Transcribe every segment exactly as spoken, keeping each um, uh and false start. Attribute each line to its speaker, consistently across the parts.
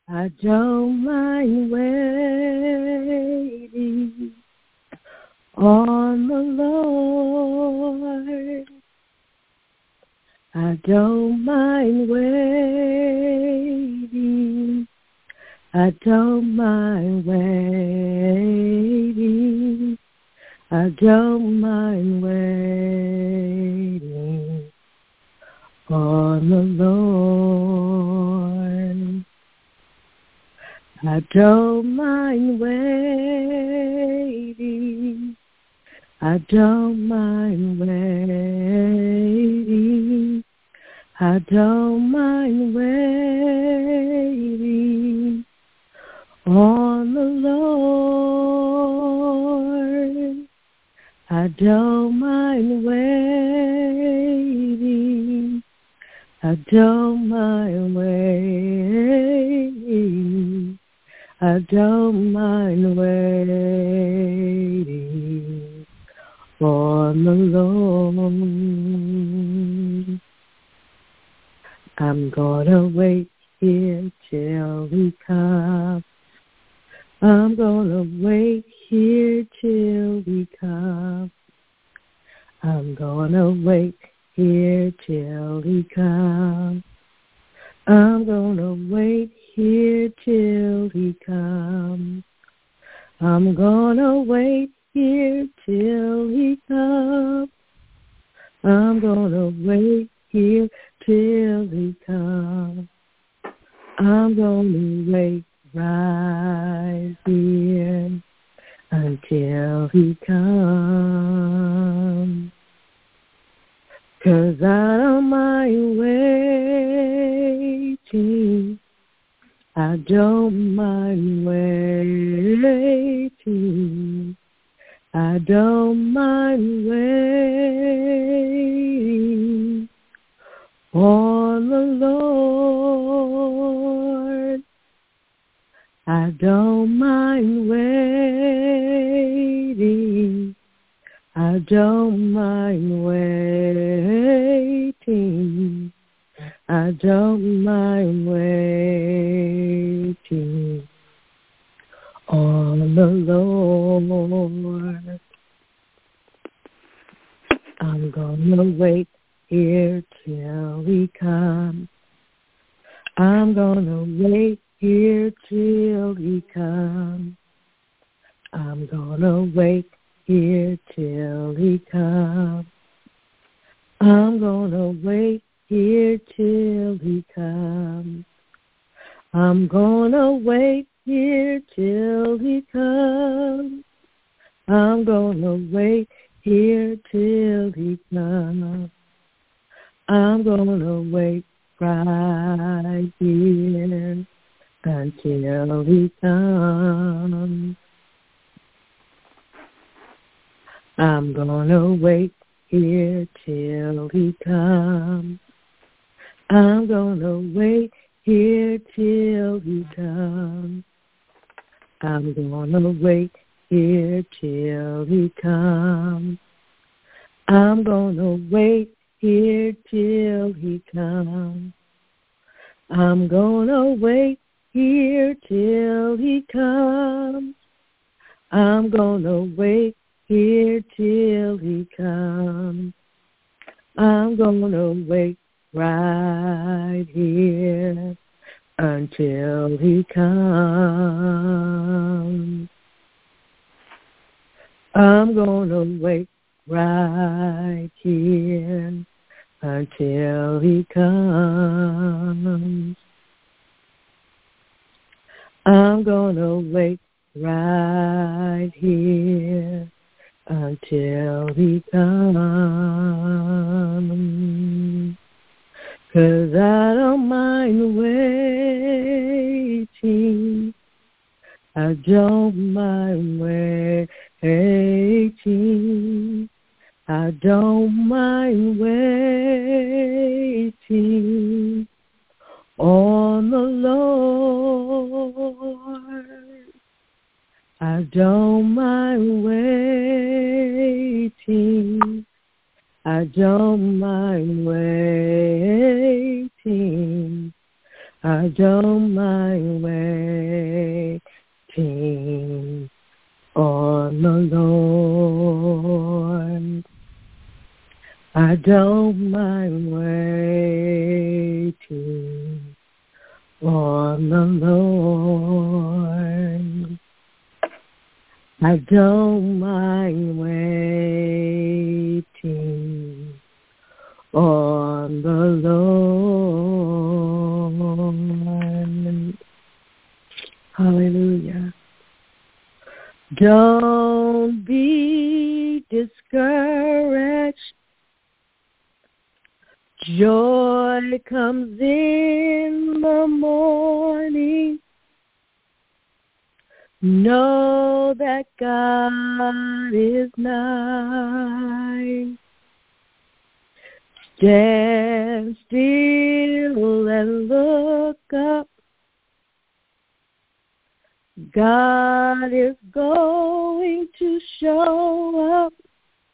Speaker 1: I don't mind waiting on the Lord. I don't mind waiting. I don't mind waiting. I don't mind waiting on the Lord. I don't mind waiting. I don't mind waiting. I don't mind waiting on the Lord. I don't mind waiting. I don't mind waiting. I don't mind waiting on the Lord. I'm gonna wait here till He comes. I'm gonna wait here till He comes. I'm gonna wait here till He comes. I'm gonna wait here till He comes. I'm gonna wait here till He comes. I'm gonna wait here till He comes. I'm gonna wait right here until He comes. 'Cause I don't mind waiting. I don't mind waiting. I don't mind waiting on the Lord. I don't mind waiting. I don't mind waiting. I don't mind waiting on the Lord. I'm gonna wait here till He comes. I'm gonna wait here till He comes. I'm gonna wait here till He comes. I'm gonna wait here till He comes. I'm gonna wait here till He comes. I'm gonna wait here till He comes. I'm gonna wait right here until He comes. I'm gonna wait here till He comes. I'm gonna wait here till He comes. I'm gonna wait here till He comes. I'm gonna wait here till He comes. I'm gonna wait here till He comes. I'm gonna wait here till He comes. I'm gonna wait right here until He comes. I'm gonna wait right here until He comes. I'm gonna wait right here until He comes. 'Cause I don't mind waiting. I don't mind waiting. I don't mind waiting on the Lord. I don't mind waiting. I don't mind waiting. I don't mind waiting on the Lord. I don't mind waiting on the Lord. I don't mind waiting on the Lord. Hallelujah. Don't be discouraged. Joy comes in the morning. Know that God is nigh. Stand still and look up. God is going to show up.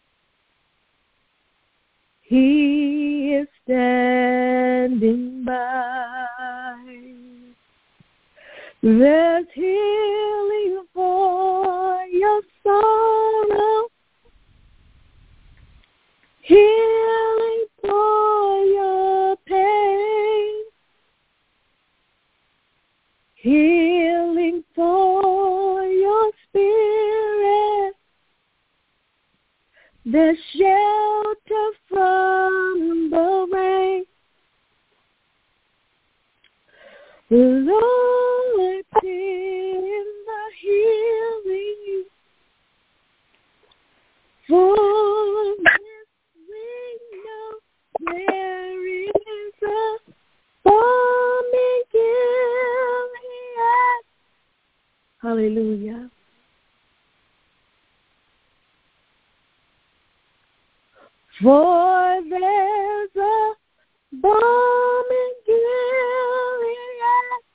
Speaker 1: He is standing by. There's healing for your sorrow, healing for your pain, healing for your spirit. There's shelter from the rain. Lord, in the healing for this we know there is a balm in Gilead. Hallelujah. For there's a balm in Gilead.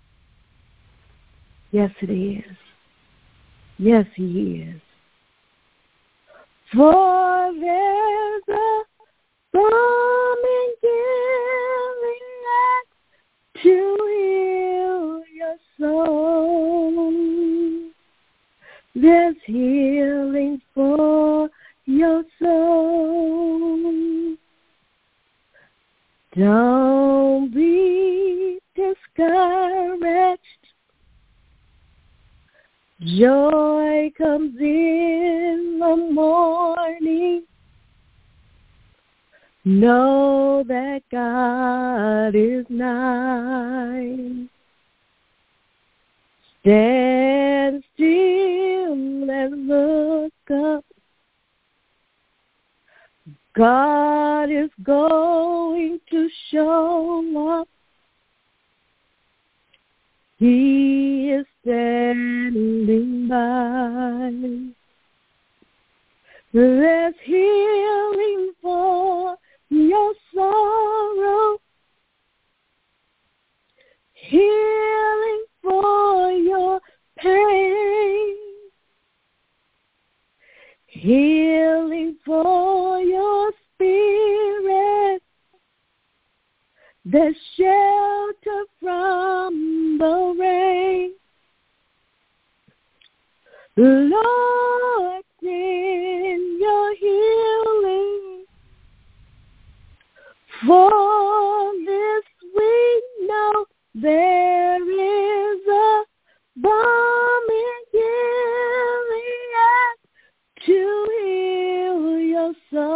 Speaker 1: Yes, it is. Yes, he is. For there's a balm in Gilead to heal your soul. There's healing for your soul. Don't be discouraged. Joy comes in the morning. Know that God is nigh. Stand still and look up. God is going to show up. He is standing by. There's healing for your sorrow, healing for your pain, healing for your spirit. There's shelter from the rain. Lord, send your healing. For this we know there is a balm in Gilead to heal your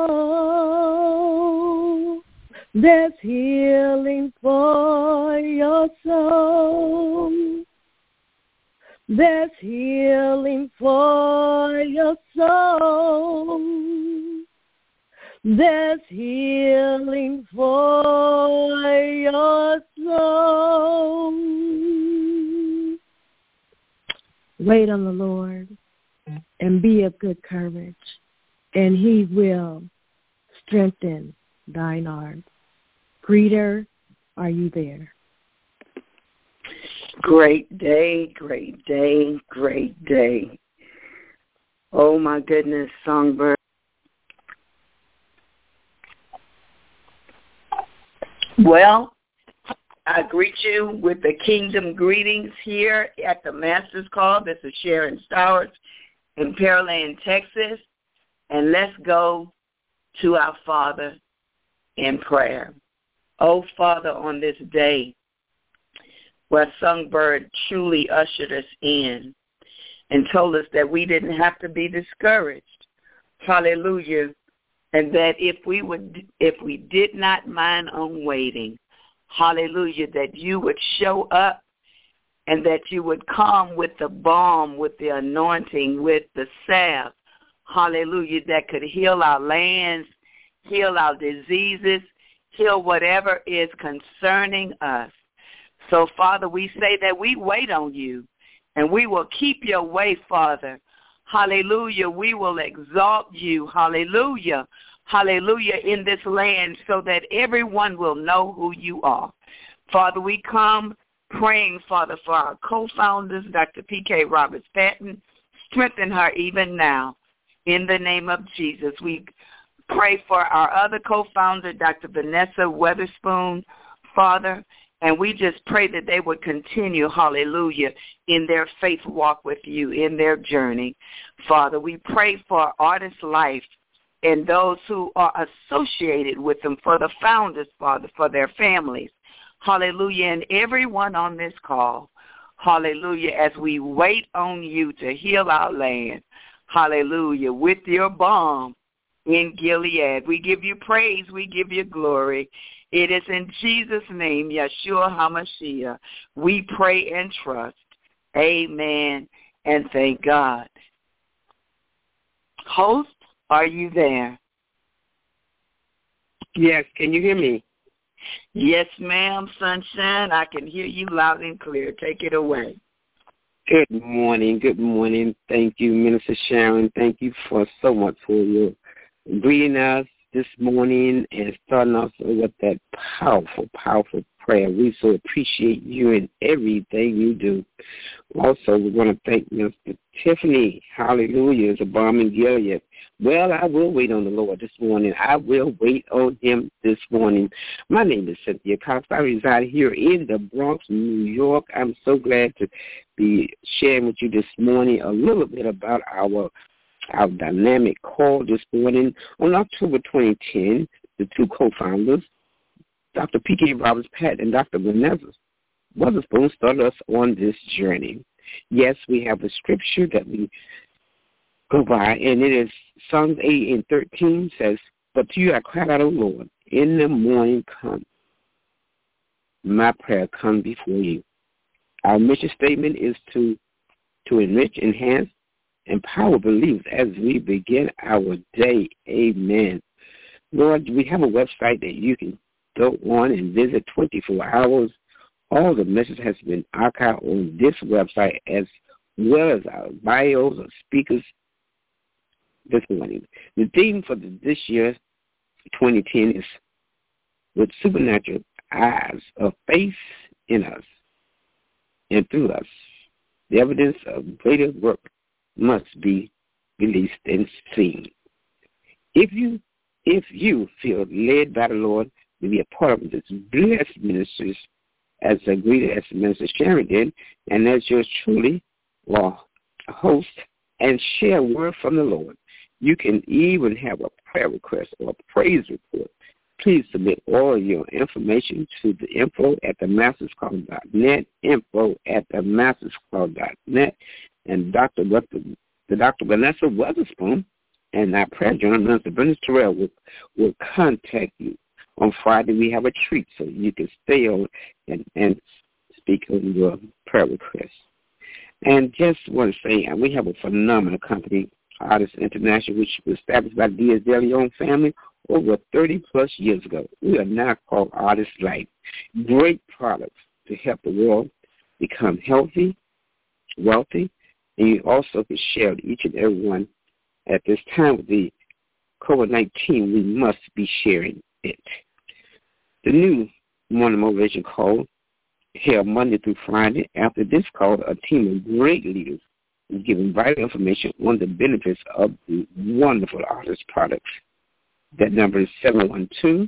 Speaker 1: soul. There's healing for your soul. There's healing for your soul. There's healing for your soul. Wait on the Lord and be of good courage, and he will strengthen thine arm. Greeter, are you there?
Speaker 2: Great day, great day, great day. Oh, my goodness, Songbird. Well, I greet you with the kingdom greetings here at the Master's Call. This is Sharon Stowers in Pearland, Texas. And let's go to our Father in prayer. Oh, Father, on this day where Songbird truly ushered us in and told us that we didn't have to be discouraged. Hallelujah. And that if we would, if we did not mind on waiting, hallelujah, that you would show up and that you would come with the balm, with the anointing, with the salve, hallelujah, that could heal our lands, heal our diseases, heal whatever is concerning us. So, Father, we say that we wait on you, and we will keep your way, Father. Hallelujah. We will exalt you. Hallelujah. Hallelujah in this land so that everyone will know who you are. Father, we come praying, Father, for our co-founders, Doctor P K Roberts-Patton. Strengthen her even now in the name of Jesus. We pray for our other co-founder, Doctor Vanessa Weatherspoon, Father, and we just pray that they would continue, hallelujah, in their faith walk with you, in their journey. Father, we pray for Artist Life and those who are associated with them, for the founders, Father, for their families. Hallelujah, and everyone on this call, hallelujah, as we wait on you to heal our land, hallelujah, with your balm in Gilead. We give you praise, we give you glory. It is in Jesus' name, Yeshua HaMashiach, we pray and trust. Amen, and thank God. Host, are you there?
Speaker 3: Yes, can you hear me?
Speaker 2: Yes, ma'am, sunshine. I can hear you loud and clear. Take it away.
Speaker 3: Good morning, good morning. Thank you, Minister Sharon. Thank you for so much for your greeting us this morning and starting off with that powerful, powerful prayer. We so appreciate you and everything you do. Also, we want to thank Mister Tiffany. Hallelujah. Is a bomb in Gilead. Well, I will wait on the Lord this morning. I will wait on him this morning. My name is Cynthia Cox. I reside here in the Bronx, New York. I'm so glad to be sharing with you this morning a little bit about our our dynamic call this morning. On October twenty ten, the two co-founders, Doctor P K Roberts-Patton and Doctor Vanessa Weatherspoon, started us on this journey. Yes, we have a scripture that we go by, and it is Psalms eight and thirteen says, "But to you I cried out, O Lord, in the morning come. My prayer come before you." Our mission statement is to, to enrich, enhance, empower believers as we begin our day. Amen. Lord, we have a website that you can go on and visit twenty-four hours. All the messages has been archived on this website, as well as our bios of speakers this morning. The theme for the, this year, twenty ten, is with supernatural eyes of faith in us and through us. The evidence of greater work must be released and seen. If you if you feel led by the Lord to be a part of this blessed ministries, as agreed as Minister Sharon did, and as yours truly, well, host and share a word from the Lord, you can even have a prayer request or a praise report. Please submit all your information to the info at the masters call dot net, info at the masters call dot net, and Doctor the Doctor Vanessa Weatherspoon and our prayer journal, Minister Brendan Terrell, will, will contact you. On Friday, we have a treat so you can stay on and, and speak on your prayer requests. And just want to say, we have a phenomenal company, Artists International, which was established by the Diaz de Leon family over thirty-plus years ago. We are now called Artist Life. Great products to help the world become healthy, wealthy, and you also can share with each and every one. At this time with the COVID nineteen, we must be sharing it. The new morning motivation call, held Monday through Friday. After this call, a team of great leaders is giving vital information on the benefits of the wonderful Artist products. That number is seven one two,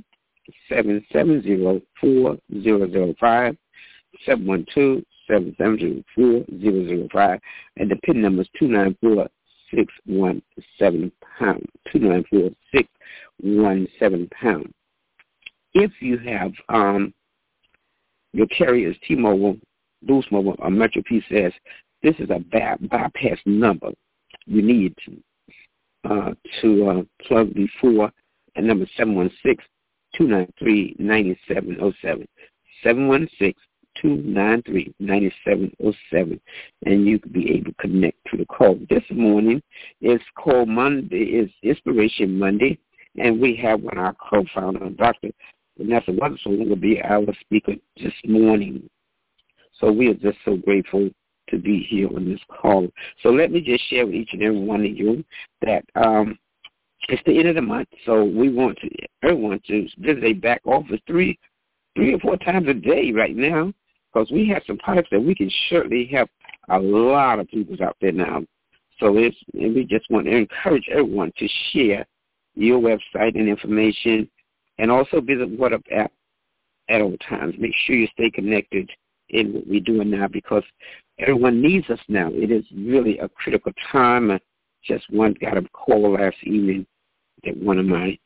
Speaker 3: seven seven zero, four zero zero five, seven one two, seven seven zero, four zero zero five, and the PIN number is two nine four, six one seven pound, two nine four, six one seven pound. If you have um, your carrier is T-Mobile, Boost Mobile, or Metro P C S, this is a by- bypass number you need to, uh, to uh, plug before, and number seven one six, two nine three, nine seven zero seven, seven one six, two nine three, nine seven zero seven, and you could be able to connect to the call. This morning is called Monday, is Inspiration Monday, and we have one of our co-founder, Doctor Vanessa Weatherspoon, will be our speaker this morning. So we are just so grateful to be here on this call. So let me just share with each and every one of you that um, it's the end of the month, so we want to, everyone to visit a back office three, three or four times a day right now, because we have some products that we can certainly help a lot of people out there now. So it's, and we just want to encourage everyone to share your website and information, and also visit What Up app at all times. Make sure you stay connected in what we're doing now, because everyone needs us now. It is really a critical time. I just one got a call last evening that one of my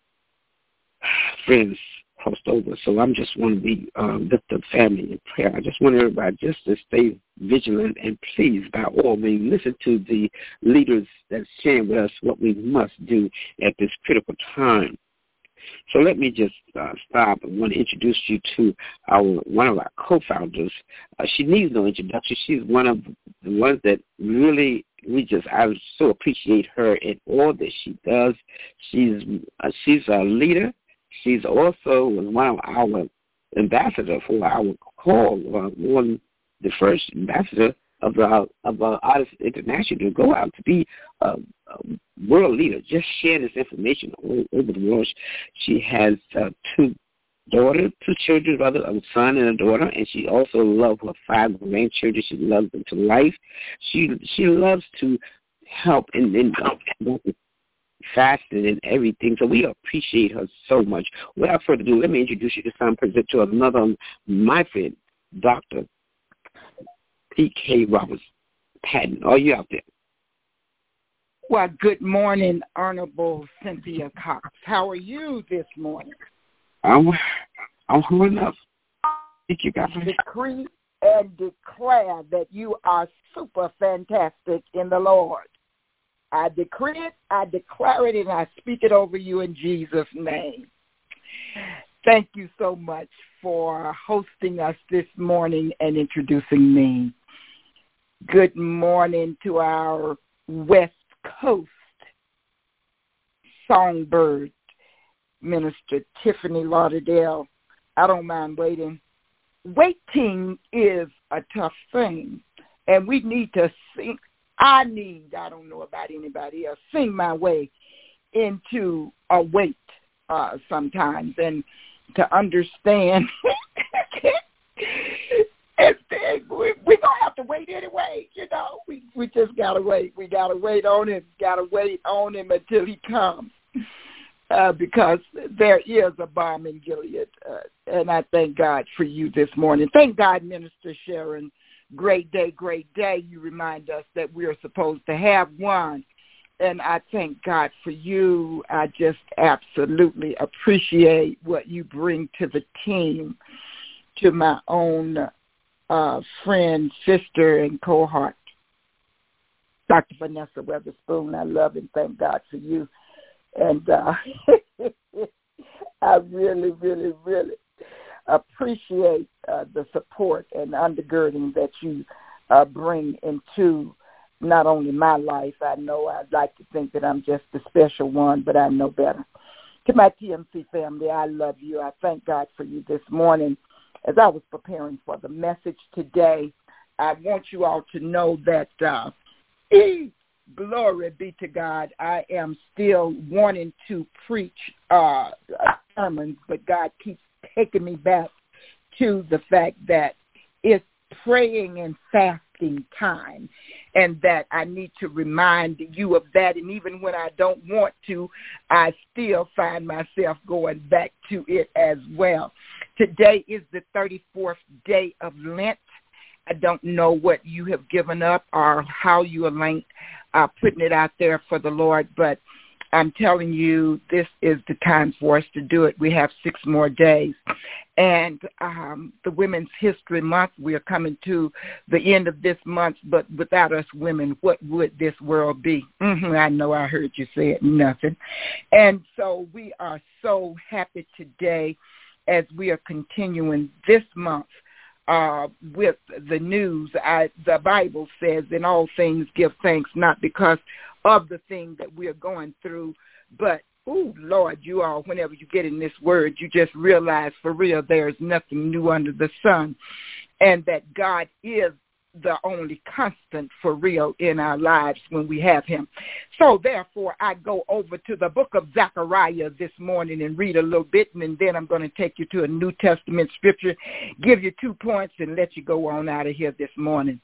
Speaker 3: friends crossed over. So I'm just want to be uh, lift the family in prayer. I just want everybody just to stay vigilant, and please, by all means, listen to the leaders that's sharing with us what we must do at this critical time. So let me just uh, stop and want to introduce you to our one of our co-founders. Uh, she needs no introduction. She's one of the ones that really, we just, I so appreciate her in all that she does. She's uh, she's a leader. She's also one of our ambassador for our call, uh, one the first ambassador of the of the Artists International to go out to be a, a world leader, just sharing this information all over the world. She has uh, two daughters, two children, rather, a son and a daughter, and she also loves her five grandchildren. She loves them to life. She she loves to help and then fasting and everything. So we appreciate her so much. Without further ado, let me introduce you to some present to another, my friend, Doctor P K Roberts Patton. Are you out there?
Speaker 4: Well, good morning, Honorable Cynthia Cox. How are you this morning?
Speaker 3: I'm I'm holding up. Thank you, God.
Speaker 4: Decree and declare that you are super fantastic in the Lord. I decree it, I declare it, and I speak it over you in Jesus' name. Thank you so much for hosting us this morning and introducing me. Good morning to our West Coast songbird, Minister Tiffany Lauderdale. I don't mind waiting. Waiting is a tough thing, and we need to sing. I need, I don't know about anybody else, sing my way into a wait uh, sometimes, and to understand and then we, we're going to have to wait anyway, you know. We we just got to wait. We got to wait on him, got to wait on him until he comes, uh, because there is a bomb in Gilead, uh, and I thank God for you this morning. Thank God, Minister Sharon. Great day, great day. You remind us that we are supposed to have one, and I thank God for you. I just absolutely appreciate what you bring to the team, to my own uh, friend, sister, and cohort, Doctor Vanessa Weatherspoon. I love and thank God for you. And uh, I really, really, really appreciate uh, the support and undergirding that you uh, bring into not only my life. I know I'd like to think that I'm just the special one, but I know better. To my T M C family, I love you. I thank God for you this morning. As I was preparing for the message today, I want you all to know that, uh, glory be to God, I am still wanting to preach uh, sermons, but God keeps taking me back to the fact that it's praying and fasting wasting time, and that I need to remind you of that. And even when I don't want to, I still find myself going back to it as well. Today is the thirty-fourth day of Lent. I don't know what you have given up or how you are uh, putting it out there for the Lord, but I'm telling you, this is the time for us to do it. We have six more days. And um, the Women's History Month, we are coming to the end of this month, but without us women, what would this world be? Mm-hmm, I know I heard you say it, nothing. And so we are so happy today as we are continuing this month uh, with the news. I, the Bible says, in all things give thanks, not because of the thing that we are going through, but, oh, Lord, you all, whenever you get in this word, you just realize for real there is nothing new under the sun, and that God is the only constant for real in our lives when we have him. So, therefore, I go over to the book of Zechariah this morning and read a little bit, and then I'm going to take you to a New Testament scripture, give you two points, and let you go on out of here this morning.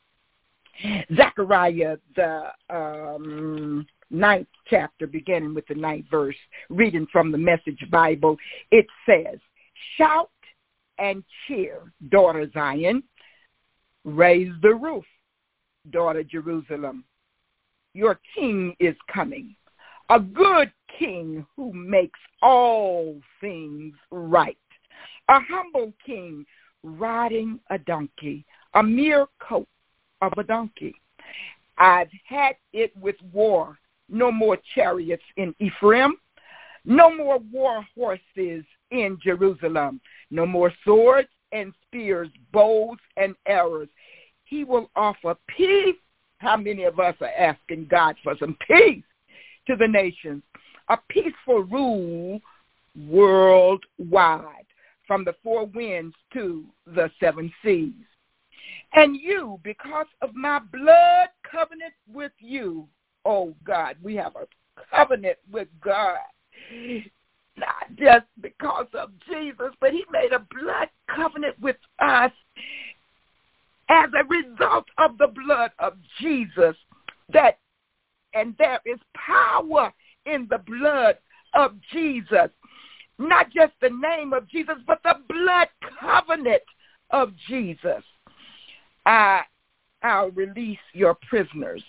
Speaker 4: Zechariah, the um, ninth chapter, beginning with the ninth verse, reading from the Message Bible, it says, "Shout and cheer, daughter Zion. Raise the roof, daughter Jerusalem. Your king is coming, a good king who makes all things right. A humble king riding a donkey, a mere coat of a donkey. I've had it with war. No more chariots in Ephraim. No more war horses in Jerusalem. No more swords and spears, bows and arrows. He will offer peace." How many of us are asking God for some peace to the nations? "A peaceful rule worldwide, from the four winds to the seven seas. And you, because of my blood covenant with you," oh God, we have a covenant with God. Not just because of Jesus, but he made a blood covenant with us as a result of the blood of Jesus. That, and there is power in the blood of Jesus. Not just the name of Jesus, but the blood covenant of Jesus. I, I'll release your prisoners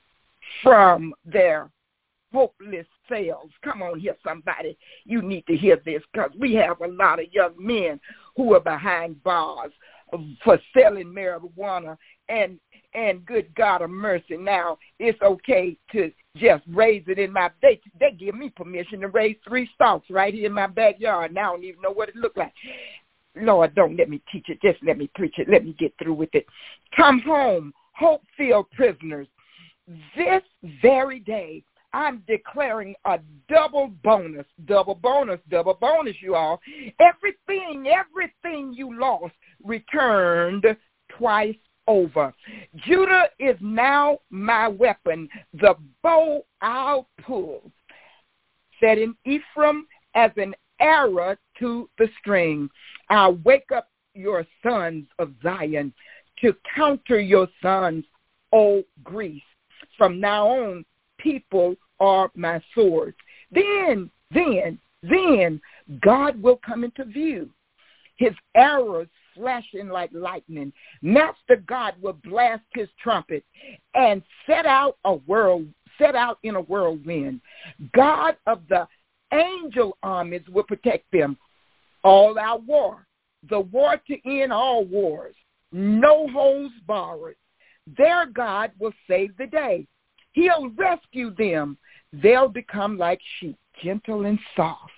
Speaker 4: from their hopeless cells. Come on here, somebody. You need to hear this, because we have a lot of young men who are behind bars for selling marijuana, and and good God of mercy, now it's okay to just raise it in my, they, they give me permission to raise three stalks right here in my backyard. Now I don't even know what it looked like. Lord, don't let me teach it. Just let me preach it. Let me get through with it. Come home, hope-filled prisoners. This very day, I'm declaring a double bonus, double bonus, double bonus, you all. Everything, everything you lost returned twice over. Judah is now my weapon, the bow I'll pull, setting Ephraim as an arrow to the string. I'll wake up your sons of Zion to counter your sons, O Greece. From now on, people are my swords. Then, then, then God will come into view. His arrows flashing like lightning. Master God will blast his trumpet and set out a world, set out in a whirlwind. God of the angel armies will protect them. All out war, the war to end all wars, no holds barred. Their God will save the day. He'll rescue them. They'll become like sheep, gentle and soft,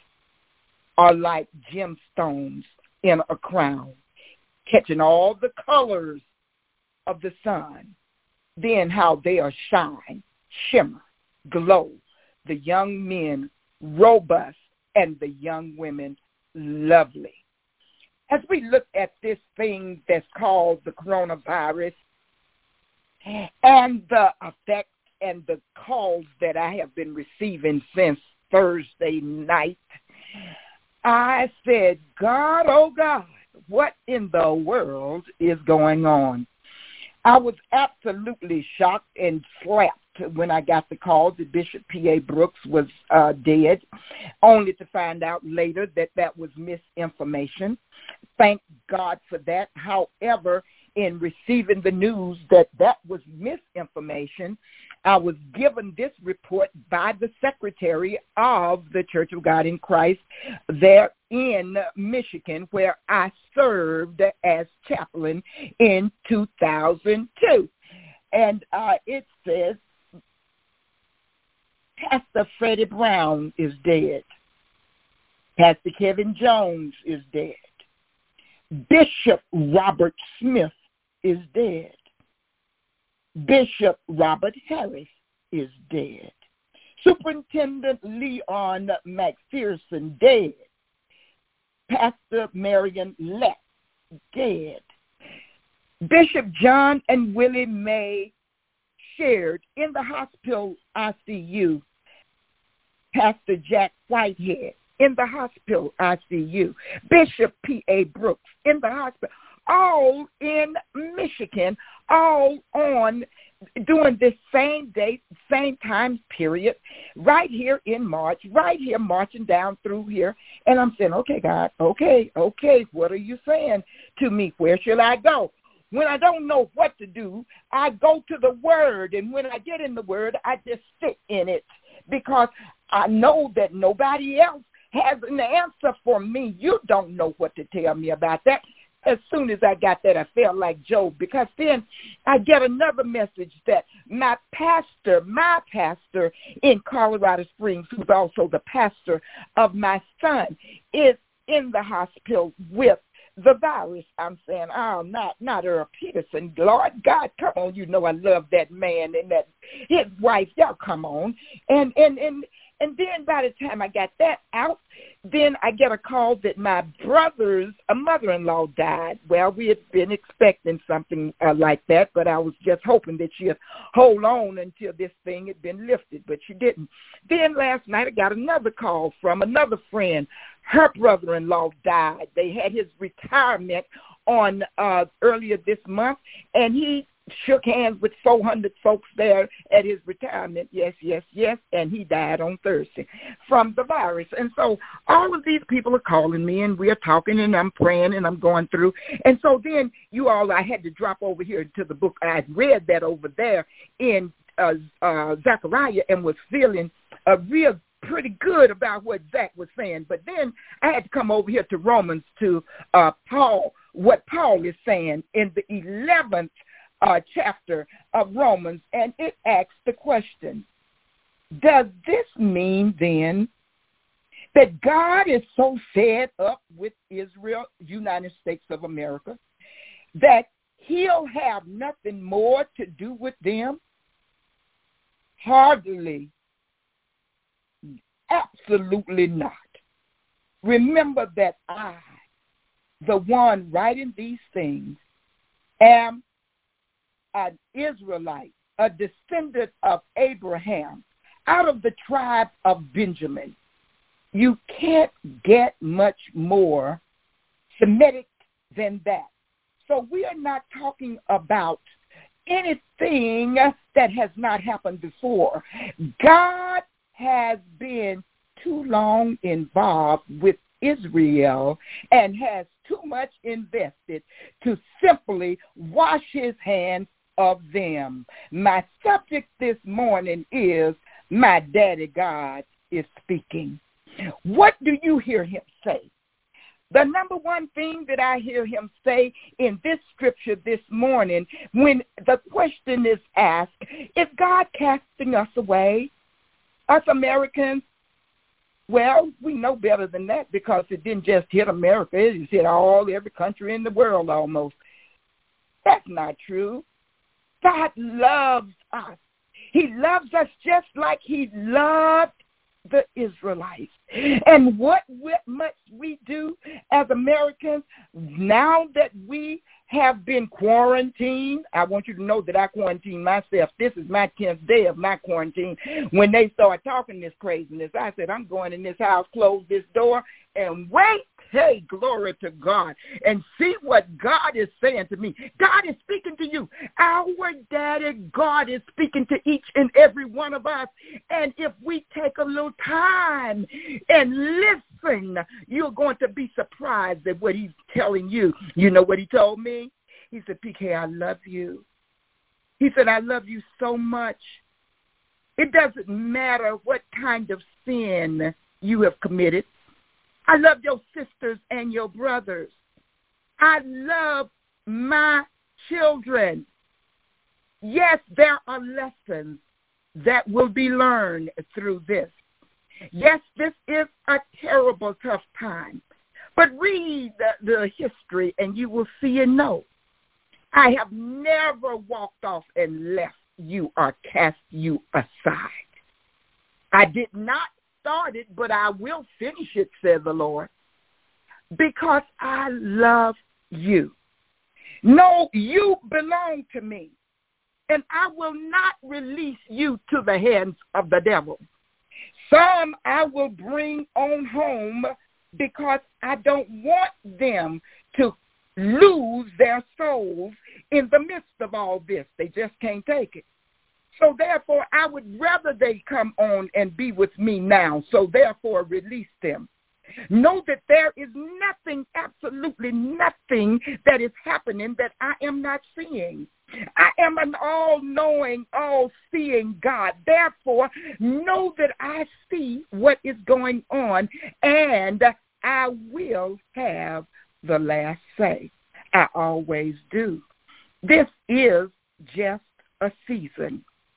Speaker 4: or like gemstones in a crown, catching all the colors of the sun. Then how they'll shine, shimmer, glow. The young men robust and the young women lovely. As we look at this thing that's called the coronavirus and the effects and the calls that I have been receiving since Thursday night, I said, God, oh God, what in the world is going on? I was absolutely shocked and slapped when I got the call that Bishop P A. Brooks was uh, dead, only to find out later that that was misinformation. Thank God for that. However, in receiving the news that that was misinformation, I was given this report by the secretary of the Church of God in Christ there in Michigan, where I served as chaplain in two thousand two. And uh, it says, Pastor Freddie Brown is dead. Pastor Kevin Jones is dead. Bishop Robert Smith is dead. Bishop Robert Harris is dead. Superintendent Leon McPherson, dead. Pastor Marion Lett, dead. Bishop John and Willie May shared in the hospital I C U. Pastor Jack Whitehead in the hospital I C U. Bishop P A. Brooks in the hospital. All in Michigan, all on during this same date, same time period, right here in March, right here marching down through here. And I'm saying, okay, God, okay, okay, what are you saying to me? Where shall I go? When I don't know what to do, I go to the Word. And when I get in the Word, I just sit in it because I know that nobody else has an answer for me. You don't know what to tell me about that. As soon as I got that, I felt like Job, because then I get another message that my pastor, my pastor in Colorado Springs, who's also the pastor of my son, is in the hospital with the virus. I'm saying, oh, not not Earl Peterson. Lord God, come on. You know I love that man and that his wife. Y'all come on. And, and, and, and then by the time I got that out, then I get a call that my brother's a mother-in-law died. Well, we had been expecting something uh, like that, but I was just hoping that she'd hold on until this thing had been lifted, but she didn't. Then last night I got another call from another friend. Her brother-in-law died. They had his retirement on uh, earlier this month, and he shook hands with four hundred folks there at his retirement. Yes, yes, yes. And he died on Thursday from the virus. And so all of these people are calling me, and we're talking, and I'm praying, and I'm going through. And so then you all, I had to drop over here to the book. I had read that over there in uh, uh, Zechariah and was feeling a real pretty good about what Zach was saying. But then I had to come over here to Romans to uh, Paul, what Paul is saying in the eleventh Uh, chapter of Romans, and it asks the question, does this mean then that God is so fed up with Israel, United States of America, that he'll have nothing more to do with them? Hardly. Absolutely not. Remember that I, the one writing these things, am an Israelite, a descendant of Abraham, out of the tribe of Benjamin. You can't get much more Semitic than that. So we are not talking about anything that has not happened before. God has been too long involved with Israel and has too much invested to simply wash his hands of them. My subject this morning is, my daddy God is speaking. What do you hear him say? The number one thing that I hear him say in this scripture this morning, when the question is asked, is God casting us away? Us Americans? Well, we know better than that, because it didn't just hit America. It just hit all, every country in the world almost. That's not true. God loves us. He loves us just like he loved the Israelites. And what must we do as Americans now that we have been quarantined? I want you to know that I quarantined myself. This is my tenth day of my quarantine. When they started talking this craziness, I said, I'm going in this house, close this door, and wait. Hey, glory to God, and see what God is saying to me. God is speaking to you. Our Daddy God is speaking to each and every one of us. And if we take a little time and listen, you're going to be surprised at what he's telling you. You know what he told me? He said, P K, I love you. He said, I love you so much. It doesn't matter what kind of sin you have committed. I love your sisters and your brothers. I love my children. Yes, there are lessons that will be learned through this. Yes, this is a terrible, tough time. But read the, the history and you will see and know. I have never walked off and left you or cast you aside. I did not start it, but I will finish it, says the Lord, because I love you. No, you belong to me, and I will not release you to the hands of the devil. Some I will bring on home because I don't want them to lose their souls in the midst of all this. They just can't take it. So therefore, I would rather they come on and be with me now. So therefore, release them. Know that there is nothing, absolutely nothing that is happening that I am not seeing. I am an all-knowing, all-seeing God. Therefore, know that I see what is going on, and I will have the last say. I always do. This is just a season.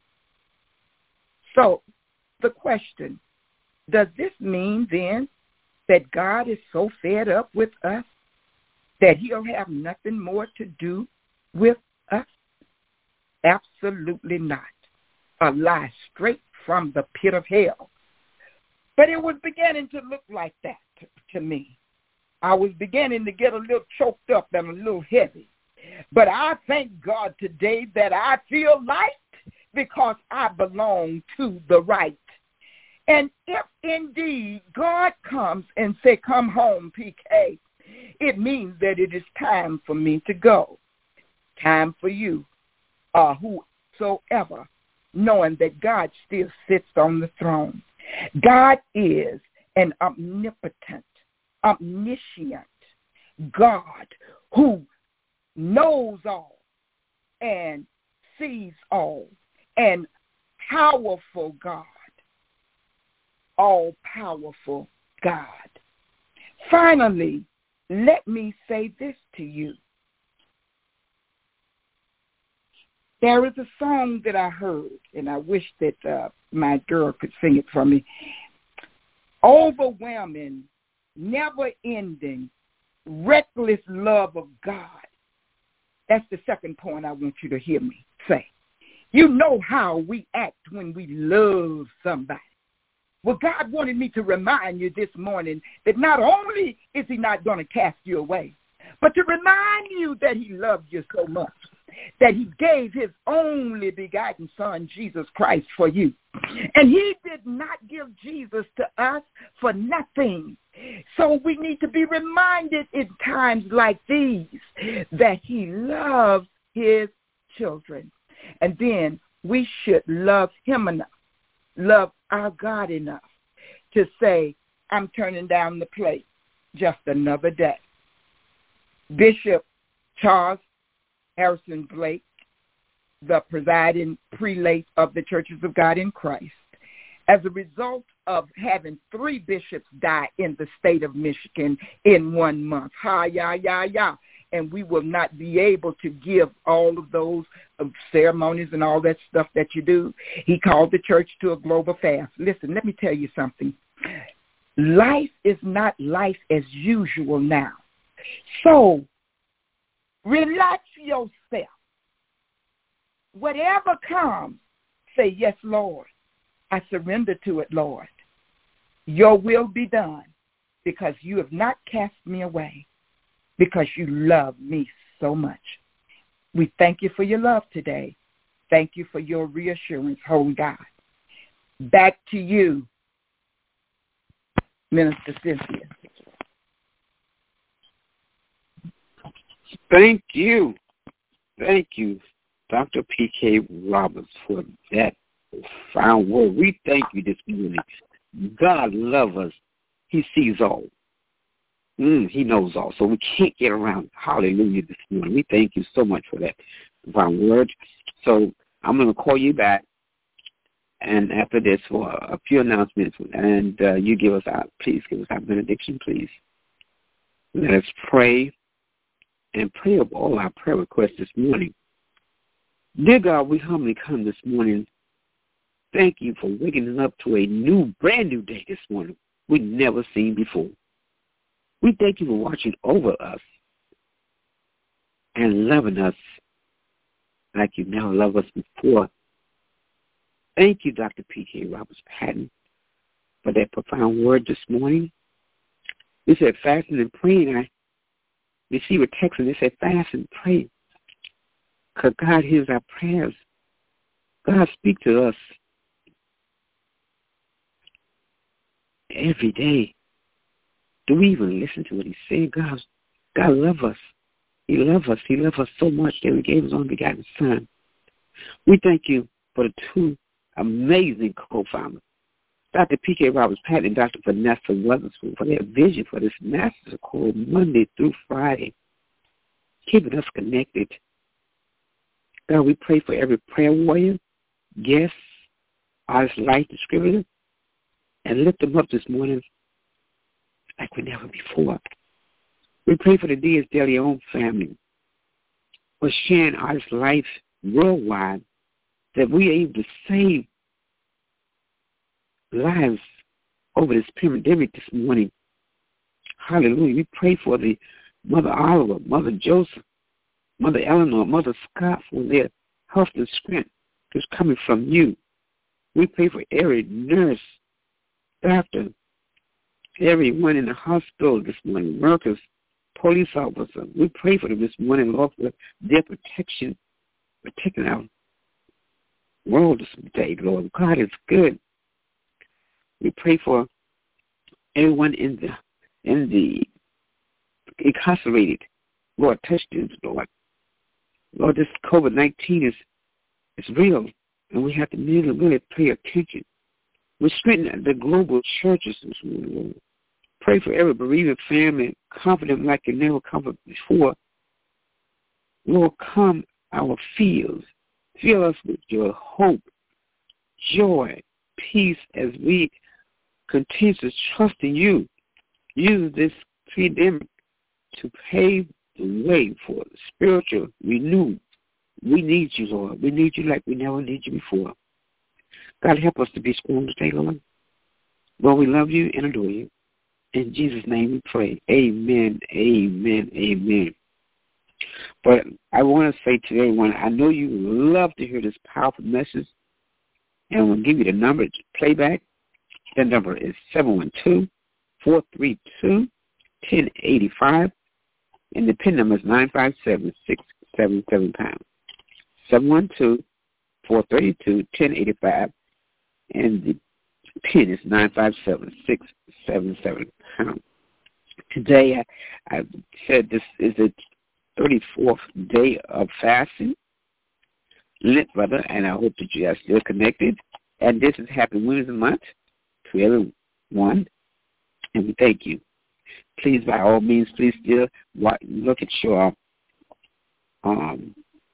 Speaker 4: So the question, does this mean then that God is so fed up with us that he'll have nothing more to do with us? Absolutely not. A lie straight from the pit of hell. But it was beginning to look like that to, to me. I was beginning to get a little choked up and a little heavy. But I thank God today that I feel light because I belong to the right. And if indeed God comes and say, come home, P K, it means that it is time for me to go. Time for you, or whosoever, knowing that God still sits on the throne. God is an omnipotent, omniscient God who knows all and sees all, and powerful God, all-powerful God. Finally, let me say this to you. There is a song that I heard, and I wish that uh, my girl could sing it for me. Overwhelming, never-ending, reckless love of God. That's the second point I want you to hear me say. You know how we act when we love somebody. Well, God wanted me to remind you this morning that not only is he not going to cast you away, but to remind you that he loved you so much that he gave his only begotten son, Jesus Christ, for you. And he did not give Jesus to us for nothing. So we need to be reminded in times like these that he loves his children. And then we should love him enough, love our God enough to say, I'm turning down the plate just another day. Bishop Charles Harrison Blake, the presiding prelate of the Churches of God in Christ, as a result of having three bishops die in the state of Michigan in one month. Ha, ya, ya, ya. And we will not be able to give all of those ceremonies and all that stuff that you do. He called the church to a global fast. Listen, let me tell you something. Life is not life as usual now. So relax yourself. Whatever comes, say, yes, Lord. I surrender to it, Lord. Your will be done, because you have not cast me away, because you love me so much. We thank you for your love today. Thank you for your reassurance, Holy God. Back to you, Minister Cynthia.
Speaker 3: Thank you. Thank you Doctor P K Roberts, for that profound word. We thank you this morning. God loves us. He sees all. Mm, he knows all. So we can't get around. Hallelujah this morning. We thank you so much for that profound word. So I'm going to call you back, and after this, for a few announcements, and uh, you give us our, please give us our benediction, please. Let us pray and pray of all our prayer requests this morning. Dear God, we humbly come this morning. Thank you for waking us up to a new, brand new day this morning we've never seen before. We thank you for watching over us and loving us like you never loved us before. Thank you, Doctor P K Roberts Patton, for that profound word this morning. You said fasting and praying. I received a text and they said fast and pray, because God hears our prayers. God speaks to us every day. Do we even listen to what he's saying? God, God loves us. He loves us. He loves us so much that he gave his only begotten Son. We thank you for the two amazing co-founders, Doctor P K Roberts Patton and Doctor Vanessa Weatherspoon, for their vision for this master call Monday through Friday, keeping us connected. God, we pray for every prayer warrior, guest, artist, life distributor, and lift them up this morning like we never before. We pray for the Diaz De Leon family, for sharing artist life worldwide, that we are able to save lives over this pandemic this morning. Hallelujah. We pray for the Mother Oliver, Mother Joseph, Mother Eleanor, Mother Scott, for their health and strength is coming from you. We pray for every nurse, doctor, everyone in the hospital this morning, workers, police officers. We pray for them this morning, Lord, for their protection, protecting our world this day, Lord. God is good. We pray for everyone in the in the incarcerated. Lord, touch them, Lord. Lord, this COVID nineteen is is real, and we have to really, really pay attention. We strengthen the global churches this morning, Lord. Pray for every bereaved family, confident like you never comforted before. Lord, calm our fears. Fill us with your hope, joy, peace as we continue to trust in you. Use this pandemic to pave the way for spiritual renewal. We need you, Lord. We need you like we never need you before. God, help us to be strong today, Lord. Lord, we love you and adore you. In Jesus' name we pray. Amen, amen, amen. But I want to say to everyone, I know you love to hear this powerful message, and I'm going to give you the number to play back. The number is seven one two, four three two, one zero eight five, and the PIN number is nine five seven, six seven seven pound. seven one two, four three two, one zero eight five, and the PIN is nine five seven, six seven seven pound. Today, I, I said this is the thirty-fourth day of fasting, Lent, brother, and I hope that you are still connected. And this is Happy Women's Month to everyone, and we thank you. Please, by all means, please still look at your um,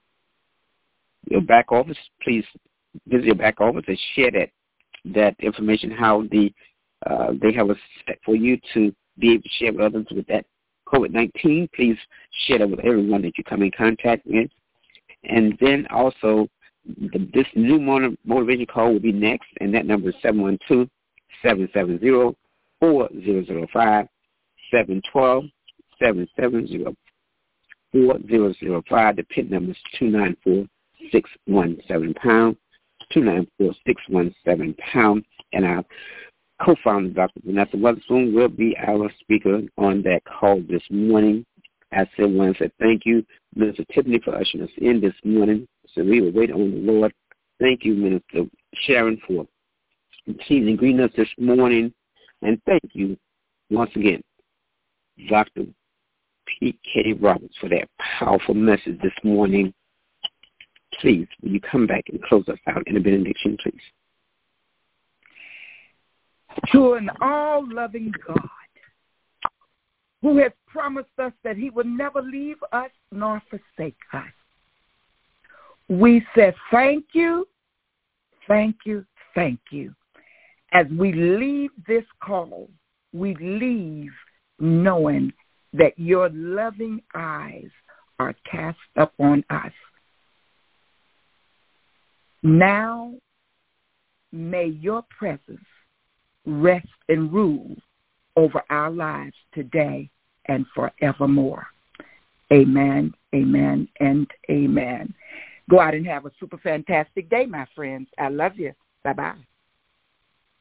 Speaker 3: your back office. Please visit your back office and share that that information, how the uh, they have a set for you to be able to share with others with that COVID nineteen. Please share that with everyone that you come in contact with. And then also, the, this new motivation call will be next, and that number is seven one two, seven seven zero, four zero zero five, seven one two, seven seven zero, four zero zero five. The PIN number is two nine four, six one seven pound, two nine four, six one seven pound. And our co-founder, Doctor Vanessa Weatherspoon, will be our speaker on that call this morning. I said, want to say thank you, Minister Tiffany, for ushering us in this morning. So we will wait on the Lord. Thank you, Minister Sharon, for continuing greeting us this morning. And thank you once again, Doctor P K Roberts, for that powerful message this morning. please, will you come back and close us out in a benediction, please?
Speaker 4: To an all-loving God, who has promised us that he will never leave us nor forsake us, we say thank you, thank you, thank you. As we leave this call, we leave knowing that your loving eyes are cast upon us. Now, may your presence rest and rule over our lives today and forevermore. Amen, amen, and amen. Go out and have a super fantastic day, my friends. I love you. Bye-bye.